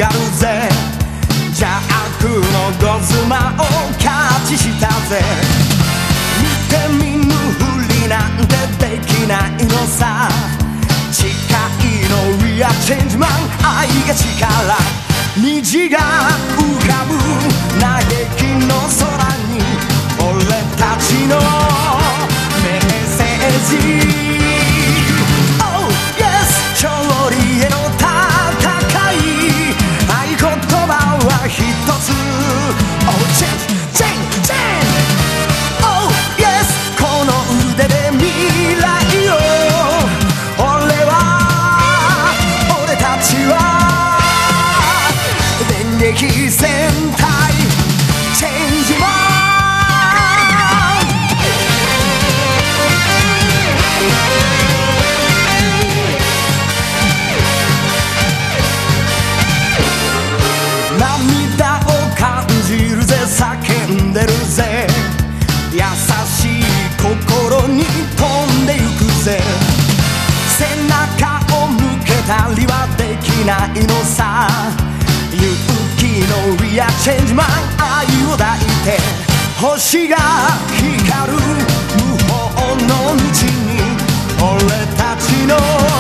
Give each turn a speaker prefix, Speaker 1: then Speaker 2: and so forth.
Speaker 1: るぜ。邪悪のゴズマをキャッチしたぜ。見て見ぬふりなんてできないのさ。誓いのリアチェンジマン、愛が力、虹が浮かぶ嘆きの空に俺たちのメッセージ。Oh yes 勝利への戦い、合言葉は一つ。 Oh change change change Oh yes この腕で未来を、俺たちは電撃戦隊チェンジマン。涙を感じるぜ、叫んでるぜ。優しい心に飛んでゆくぜ。背中を向けたりはできないのさ。勇気のリアチェンジマン、愛を抱いて星が光る無法の道に俺たちの